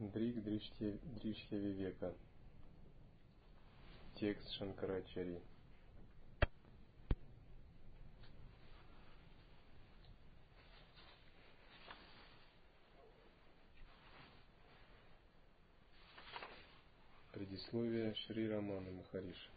Дриг Дришья-Вивека. Текст Шанкарачарьи. Предисловие Шри Раманы Махариши.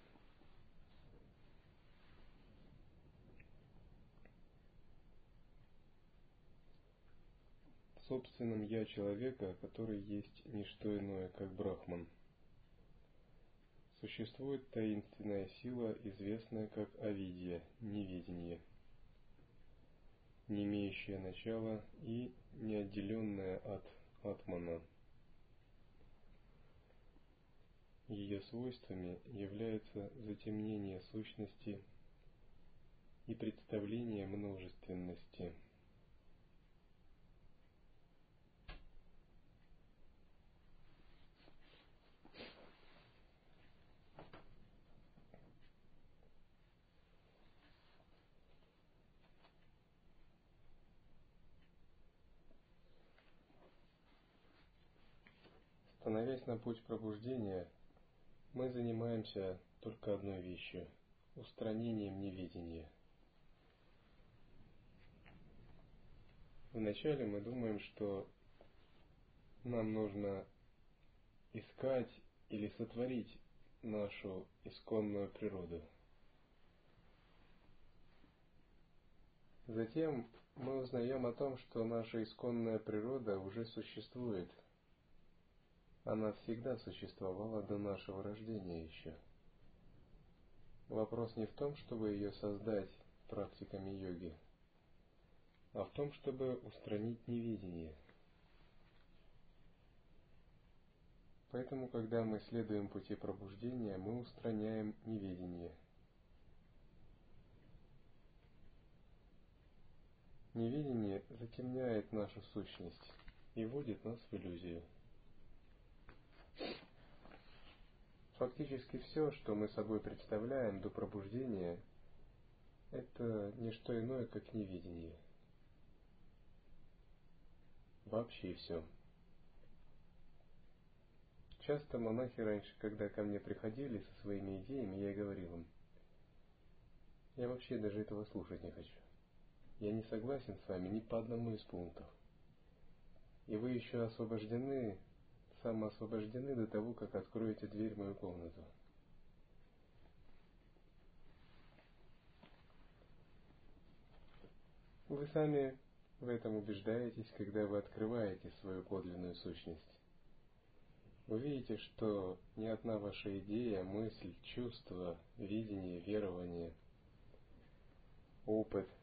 В собственном «я» человека, который есть не что иное, как Брахман, существует таинственная сила, известная как авидья, неведение, не имеющая начала и неотделенная от атмана. Ее свойствами являются затемнение сущности и представление множественности. Становясь на путь пробуждения, мы занимаемся только одной вещью – устранением неведения. Вначале мы думаем, что нам нужно искать или сотворить нашу исконную природу. Затем мы узнаем о том, что наша исконная природа уже существует. Она всегда существовала до нашего рождения еще. Вопрос не в том, чтобы ее создать практиками йоги, а в том, чтобы устранить неведение. Поэтому, когда мы следуем пути пробуждения, мы устраняем неведение. Неведение затемняет нашу сущность и вводит нас в иллюзию. Фактически все, что мы собой представляем до пробуждения, это не что иное, как неведение. Вообще все. Часто монахи раньше, когда ко мне приходили со своими идеями, я говорил им: я вообще даже этого слушать не хочу. Я не согласен с вами ни по одному из пунктов. И вы еще освобождены, самоосвобождены до того, как откроете дверь в мою комнату. Вы сами в этом убеждаетесь, когда вы открываете свою подлинную сущность. Вы видите, что ни одна ваша идея, мысль, чувство, видение, верование, опыт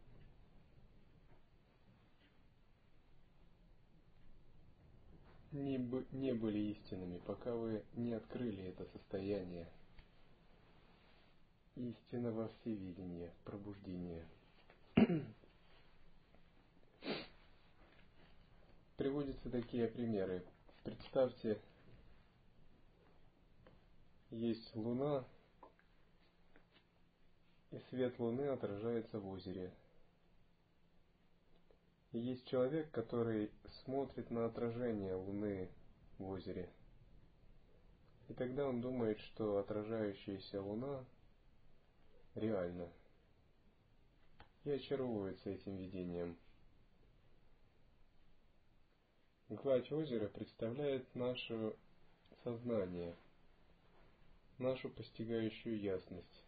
не были истинными, пока вы не открыли это состояние истинного всевидения, пробуждения. Приводятся такие примеры. Представьте, есть луна, и свет луны отражается в озере. И есть человек, который смотрит на отражение луны в озере. И тогда он думает, что отражающаяся луна реальна. И очаровывается этим видением. Гладь озера представляет наше сознание, нашу постигающую ясность.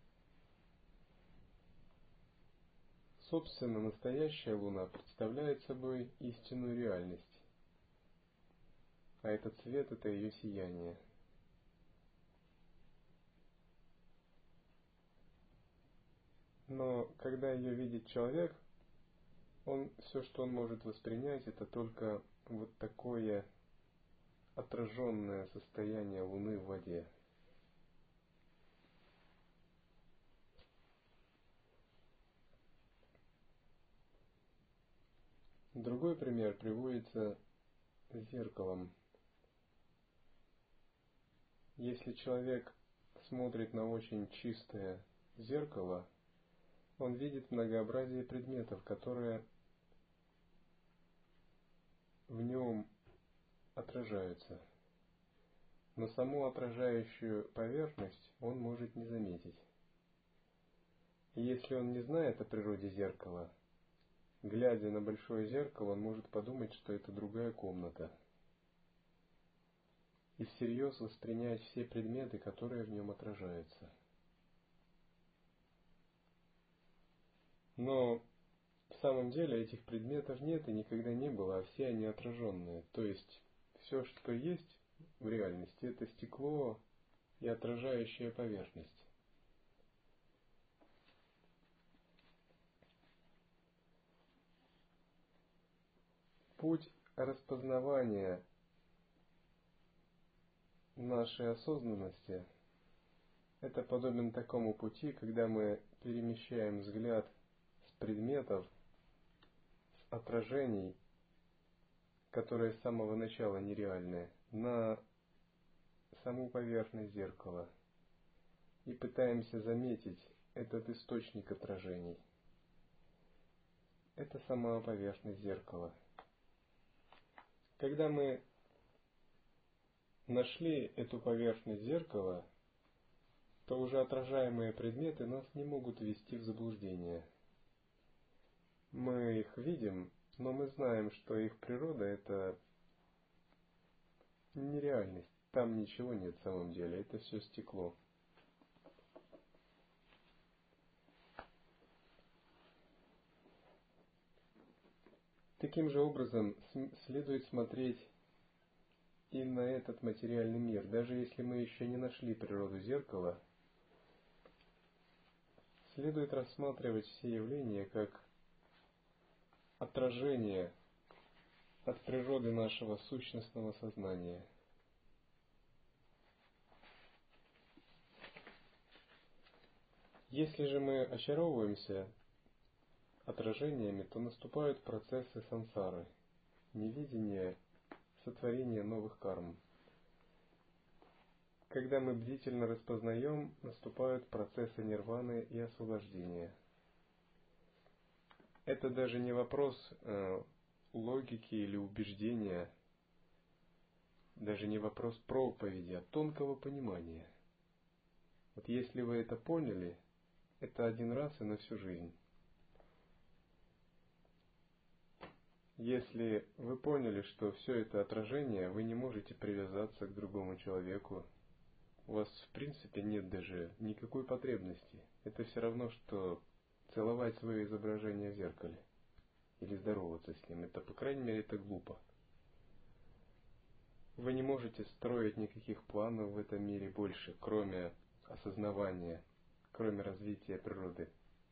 Собственно, настоящая луна представляет собой истинную реальность, а этот свет – это ее сияние. Но когда ее видит человек, все, что он может воспринять, это только вот такое отраженное состояние луны в воде. Другой пример приводится зеркалом. Если человек смотрит на очень чистое зеркало, он видит многообразие предметов, которые в нем отражаются. Но саму отражающую поверхность он может не заметить. И если он не знает о природе зеркала, глядя на большое зеркало, он может подумать, что это другая комната, и всерьез воспринять все предметы, которые в нем отражаются. Но в самом деле этих предметов нет и никогда не было, а все они отраженные. То есть все, что есть в реальности, это стекло и отражающая поверхность. Путь распознавания нашей осознанности – это подобен такому пути, когда мы перемещаем взгляд с предметов, с отражений, которые с самого начала нереальны, на саму поверхность зеркала и пытаемся заметить этот источник отражений. Это сама поверхность зеркала. Когда мы нашли эту поверхность зеркала, то уже отражаемые предметы нас не могут ввести в заблуждение. Мы их видим, но мы знаем, что их природа – это нереальность. Там ничего нет в самом деле, это все стекло. Таким же образом следует смотреть и на этот материальный мир. Даже если мы еще не нашли природу зеркала, следует рассматривать все явления как отражение от природы нашего сущностного сознания. Если же мы очаровываемся отражениями, то наступают процессы сансары, невидения, сотворения новых карм. Когда мы бдительно распознаем, наступают процессы нирваны и освобождения. Это даже не вопрос логики или убеждения, даже не вопрос проповеди, а тонкого понимания. Вот если вы это поняли, это один раз и на всю жизнь. Если вы поняли, что все это отражение, вы не можете привязаться к другому человеку, у вас в принципе нет даже никакой потребности. Это все равно, что целовать свое изображение в зеркале или здороваться с ним. Это, по крайней мере, это глупо. Вы не можете строить никаких планов в этом мире больше, кроме осознавания, кроме развития природы.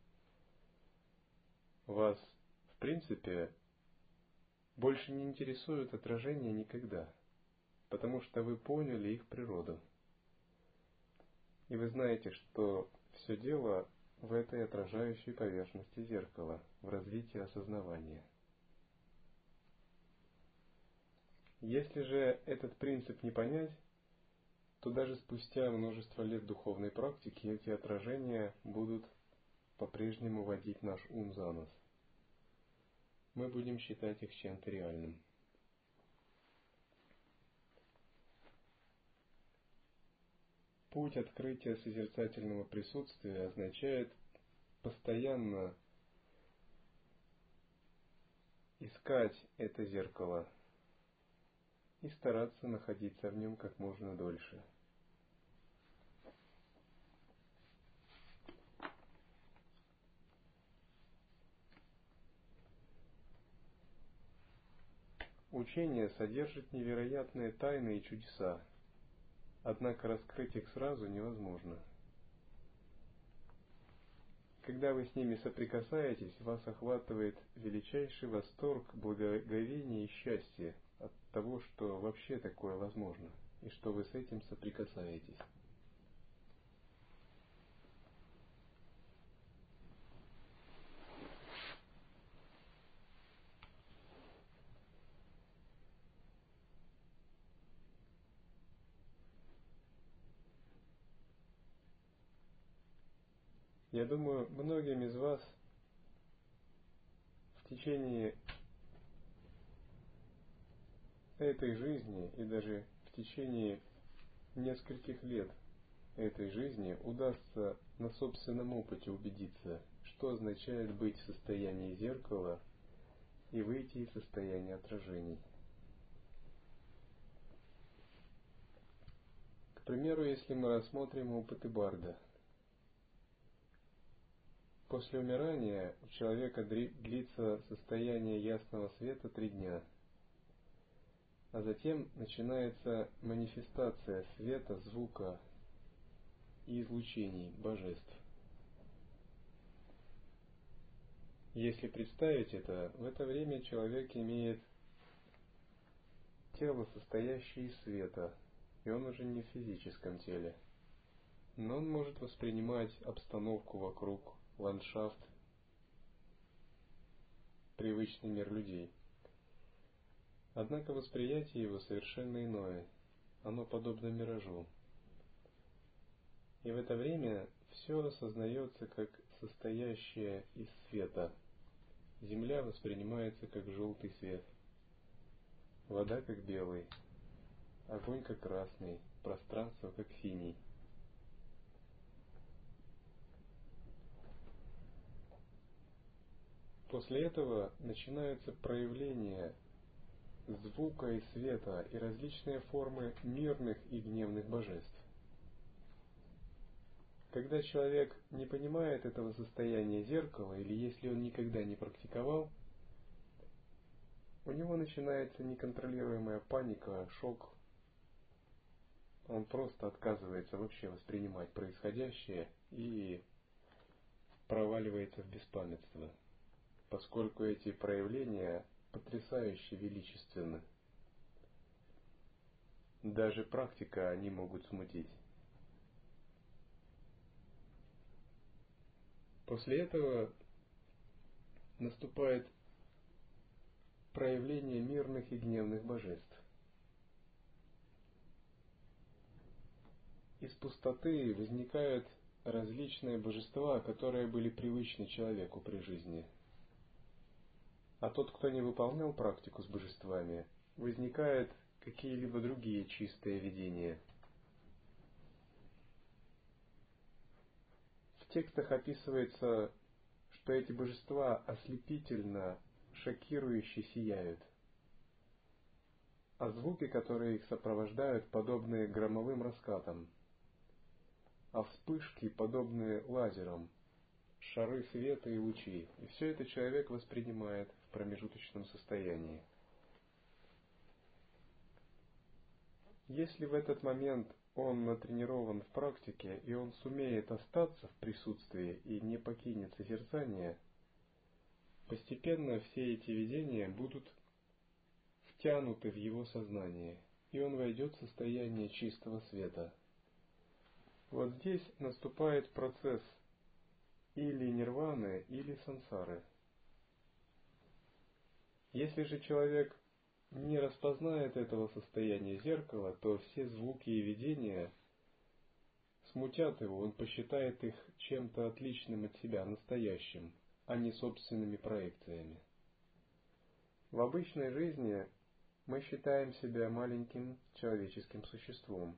Вас, в принципе, больше не интересуют отражения никогда, потому что вы поняли их природу. И вы знаете, что все дело в этой отражающей поверхности зеркала, в развитии осознавания. Если же этот принцип не понять, то даже спустя множество лет духовной практики эти отражения будут по-прежнему водить наш ум за нос. Мы будем считать их чем-то реальным. Путь открытия созерцательного присутствия означает постоянно искать это зеркало и стараться находиться в нем как можно дольше. Учение содержит невероятные тайны и чудеса, однако раскрыть их сразу невозможно. Когда вы с ними соприкасаетесь, вас охватывает величайший восторг, благоговение и счастье от того, что вообще такое возможно, и что вы с этим соприкасаетесь. Я думаю, многим из вас в течение этой жизни и даже в течение нескольких лет этой жизни удастся на собственном опыте убедиться, что означает быть в состоянии зеркала и выйти из состояния отражений. К примеру, если мы рассмотрим опыты Барда. После умирания у человека длится состояние ясного света 3 дня, а затем начинается манифестация света, звука и излучений божеств. Если представить это, в это время человек имеет тело, состоящее из света, и он уже не в физическом теле, но он может воспринимать обстановку вокруг, ландшафт, привычный мир людей. Однако восприятие его совершенно иное, оно подобно миражу. И в это время все осознается как состоящее из света. Земля воспринимается как желтый свет, вода как белый, огонь как красный, пространство как синий. После этого начинаются проявления звука и света и различные формы мирных и гневных божеств. Когда человек не понимает этого состояния зеркала, или если он никогда не практиковал, у него начинается неконтролируемая паника, шок. Он просто отказывается вообще воспринимать происходящее и проваливается в беспамятство, поскольку эти проявления потрясающе величественны. Даже практика они могут смутить. После этого наступает проявление мирных и гневных божеств. Из пустоты возникают различные божества, которые были привычны человеку при жизни. А тот, кто не выполнял практику с божествами, возникают какие-либо другие чистые видения. В текстах описывается, что эти божества ослепительно, шокирующе сияют, а звуки, которые их сопровождают, подобны громовым раскатам, а вспышки подобны лазерам, шары света и лучи. И все это человек воспринимает в промежуточном состоянии. Если в этот момент он натренирован в практике, и он сумеет остаться в присутствии и не покинет созерцание, постепенно все эти видения будут втянуты в его сознание, и он войдет в состояние чистого света. Вот здесь наступает процесс или нирваны, или сансары. Если же человек не распознает этого состояния зеркала, то все звуки и видения смутят его, он посчитает их чем-то отличным от себя, настоящим, а не собственными проекциями. В обычной жизни мы считаем себя маленьким человеческим существом.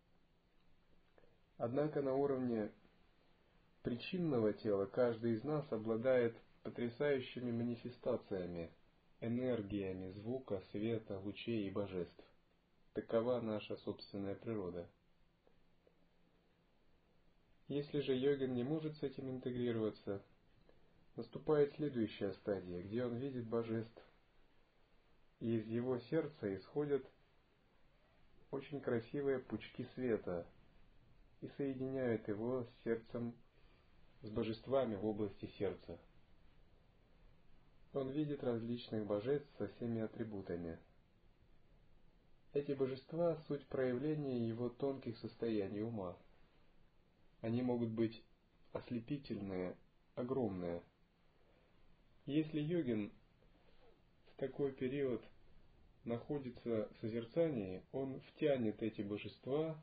Однако на уровне причинного тела каждый из нас обладает потрясающими манифестациями, энергиями звука, света, лучей и божеств. Такова наша собственная природа. Если же йогин не может с этим интегрироваться, наступает следующая стадия, где он видит божеств, и из его сердца исходят очень красивые пучки света и соединяют его с сердцем, с божествами в области сердца. Он видит различных божеств со всеми атрибутами. Эти божества — суть проявления его тонких состояний ума. Они могут быть ослепительные, огромные. Если йогин в такой период находится в созерцании, он втянет эти божества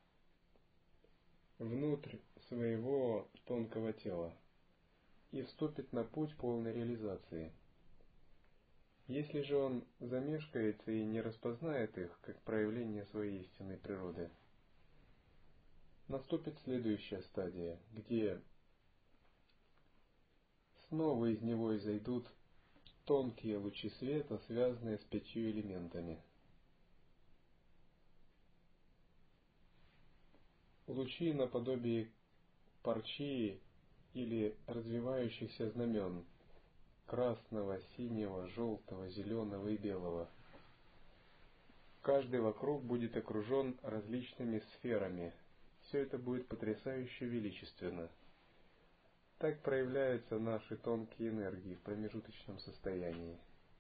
внутрь своего тонкого тела и вступит на путь полной реализации. Если же он замешкается и не распознает их как проявление своей истинной природы, наступит следующая стадия, где снова из него изойдут тонкие лучи света, связанные с 5 элементами. Лучи наподобие парчи или развивающихся знамен красного, синего, желтого, зеленого и белого. Каждый вокруг будет окружен различными сферами. Все это будет потрясающе величественно. Так проявляются наши тонкие энергии в промежуточном состоянии.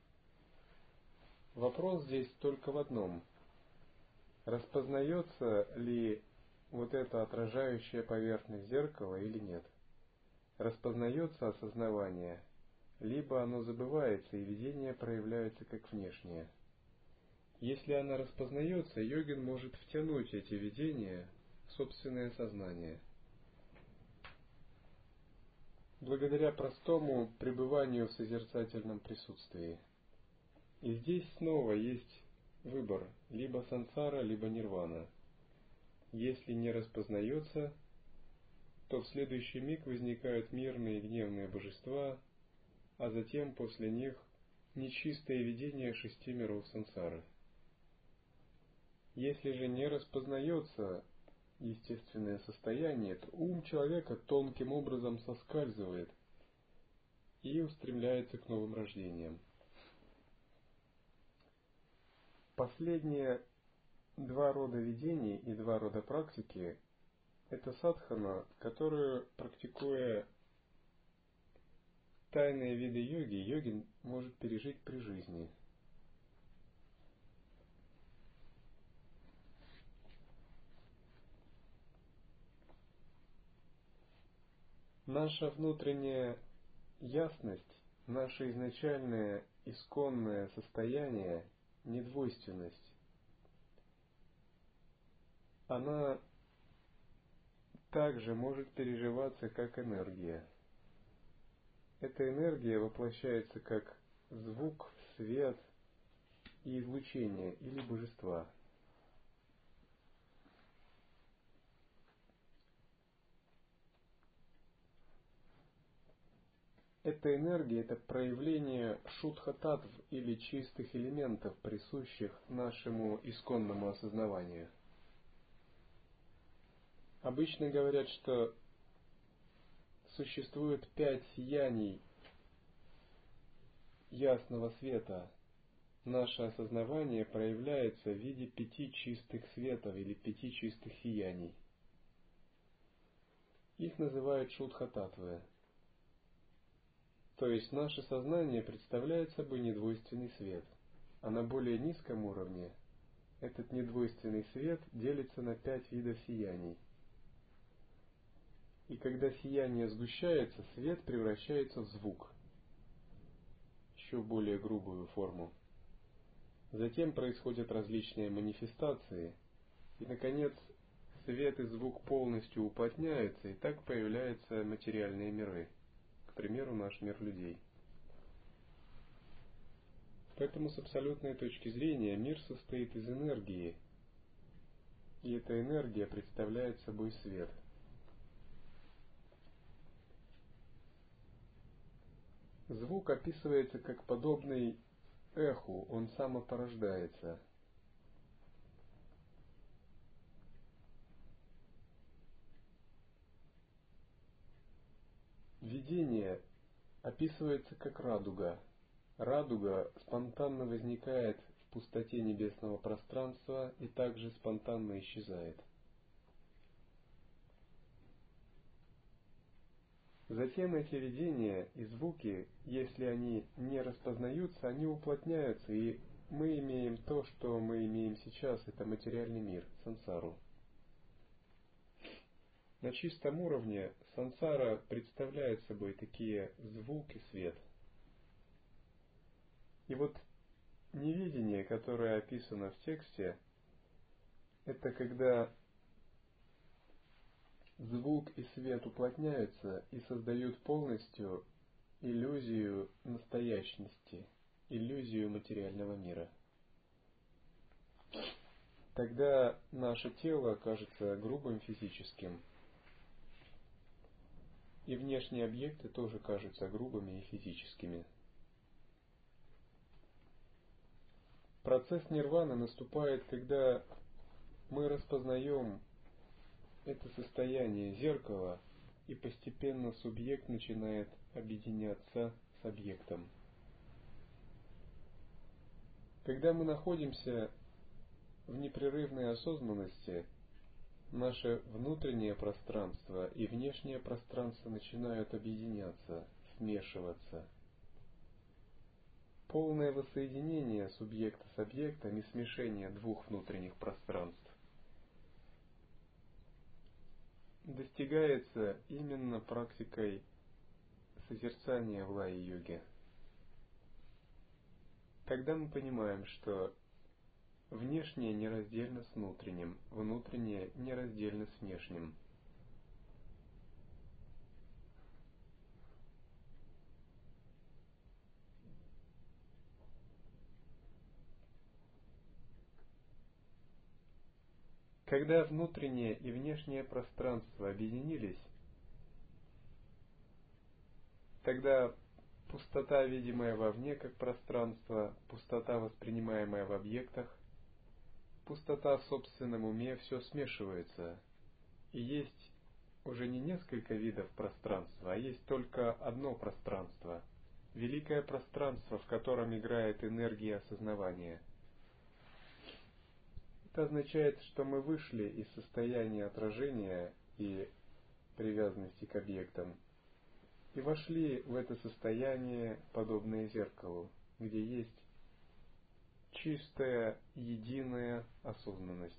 Вопрос здесь только в одном. Распознается ли вот эта отражающая поверхность зеркала или нет? Распознается осознавание, либо оно забывается и видение проявляется как внешнее. Если она распознается, йогин может втянуть эти видения в собственное сознание. Благодаря простому пребыванию в созерцательном присутствии. И здесь снова есть выбор, либо сансара, либо нирвана. Если не распознается, то в следующий миг возникают мирные и гневные божества, а затем после них нечистое видение 6 миров сансары. Если же не распознается естественное состояние, то ум человека тонким образом соскальзывает и устремляется к новым рождениям. Последние 2 рода видений и 2 рода практики – это садхана, которую, практикуя тайные виды йоги, йогин может пережить при жизни. Наша внутренняя ясность, наше изначальное исконное состояние, недвойственность, она также может переживаться как энергия. Эта энергия воплощается как звук, свет и излучение или божества. Эта энергия – это проявление шудха-татв или чистых элементов, присущих нашему исконному осознаванию. Обычно говорят, что существует 5 сияний ясного света. Наше осознавание проявляется в виде 5 чистых светов или 5 чистых сияний. Их называют шудха-татвы. То есть наше сознание представляет собой недвойственный свет, а на более низком уровне этот недвойственный свет делится на 5 видов сияний. И когда сияние сгущается, свет превращается в звук, еще в более грубую форму. Затем происходят различные манифестации, и, наконец, свет и звук полностью уплотняются, и так появляются материальные миры. К примеру, наш мир людей. Поэтому с абсолютной точки зрения мир состоит из энергии, и эта энергия представляет собой свет. Звук описывается как подобный эху, он самопорождается. Видение описывается как радуга. Радуга спонтанно возникает в пустоте небесного пространства и также спонтанно исчезает. Затем эти видения и звуки, если они не распознаются, они уплотняются, и мы имеем то, что мы имеем сейчас, это материальный мир, сансару. На чистом уровне сансара представляет собой такие звук и свет. И вот невидение, которое описано в тексте, это когда звук и свет уплотняются и создают полностью иллюзию настоящности, иллюзию материального мира. Тогда наше тело кажется грубым физическим, и внешние объекты тоже кажутся грубыми и физическими. Процесс нирваны наступает, когда мы распознаем это состояние зеркала, и постепенно субъект начинает объединяться с объектом. Когда мы находимся в непрерывной осознанности, наше внутреннее пространство и внешнее пространство начинают объединяться, смешиваться. Полное воссоединение субъекта с объектом и смешение двух внутренних пространств достигается именно практикой созерцания в лая-йоге. Тогда мы понимаем, что внешнее нераздельно с внутренним, внутреннее нераздельно с внешним. Когда внутреннее и внешнее пространство объединились, тогда пустота, видимая вовне как пространство, пустота, воспринимаемая в объектах, пустота в собственном уме, все смешивается. И есть уже не несколько видов пространства, а есть только одно пространство. Великое пространство, в котором играет энергия осознавания. Это означает, что мы вышли из состояния отражения и привязанности к объектам и вошли в это состояние, подобное зеркалу, где есть чистая, единая осознанность.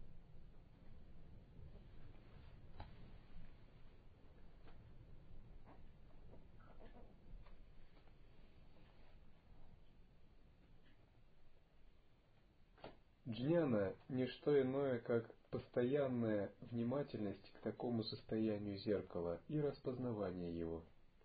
Джняна – не что иное, как постоянная внимательность к такому состоянию зеркала и распознавание его.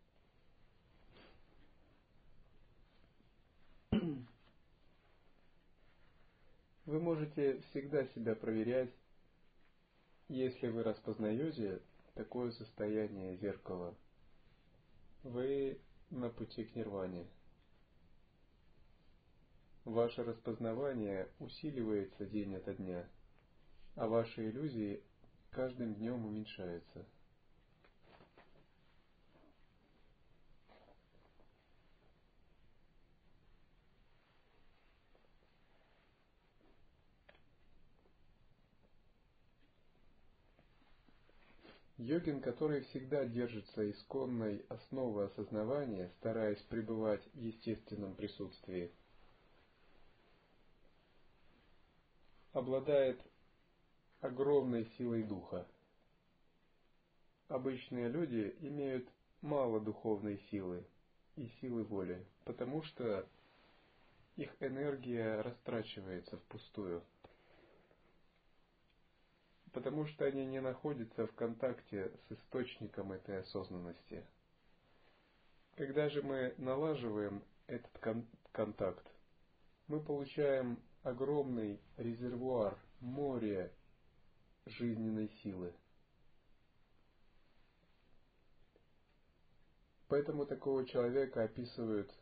Вы можете всегда себя проверять, если вы распознаете такое состояние зеркала. Вы на пути к нирване. Ваше распознавание усиливается день ото дня, а ваши иллюзии каждым днем уменьшаются. Йогин, который всегда держится исконной основы осознавания, стараясь пребывать в естественном присутствии, обладает огромной силой духа. Обычные люди имеют мало духовной силы и силы воли, потому что их энергия растрачивается впустую, потому что они не находятся в контакте с источником этой осознанности. Когда же мы налаживаем этот контакт, мы получаем огромный резервуар, море жизненной силы. Поэтому такого человека описывают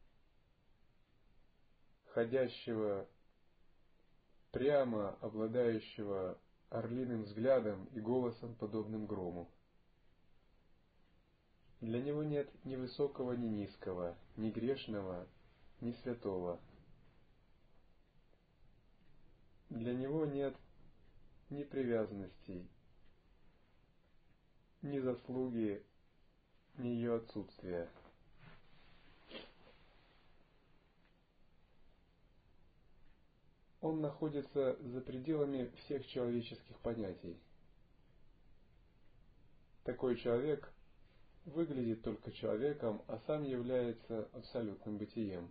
ходящего прямо, обладающего орлиным взглядом и голосом, подобным грому. Для него нет ни высокого, ни низкого, ни грешного, ни святого. Для него нет ни привязанностей, ни заслуги, ни ее отсутствия. Он находится за пределами всех человеческих понятий. Такой человек выглядит только человеком, а сам является абсолютным бытием.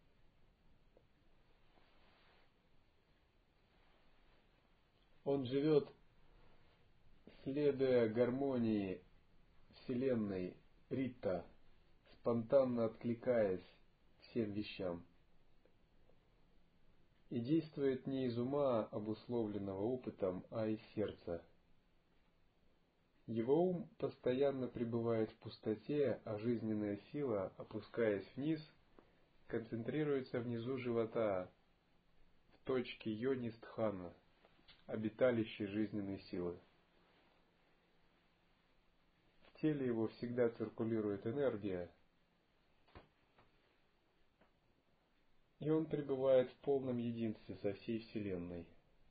Он живет, следуя гармонии Вселенной Рита, спонтанно откликаясь всем вещам. и действует не из ума, обусловленного опытом, а из сердца. Его ум постоянно пребывает в пустоте, а жизненная сила, опускаясь вниз, концентрируется внизу живота, в точке йони-стхана, обиталище жизненной силы. В теле его всегда циркулирует энергия, и он пребывает в полном единстве со всей Вселенной.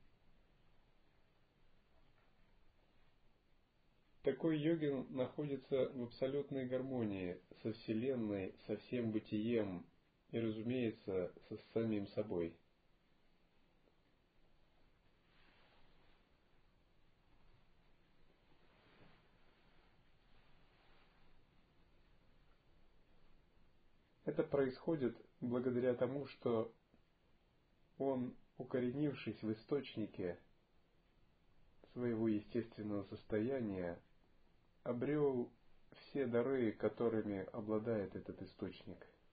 Такой йогин находится в абсолютной гармонии со Вселенной, со всем бытием и, разумеется, со самим собой. Это происходит благодаря тому, что он, укоренившись в источнике своего естественного состояния, обрел все дары, которыми обладает этот источник.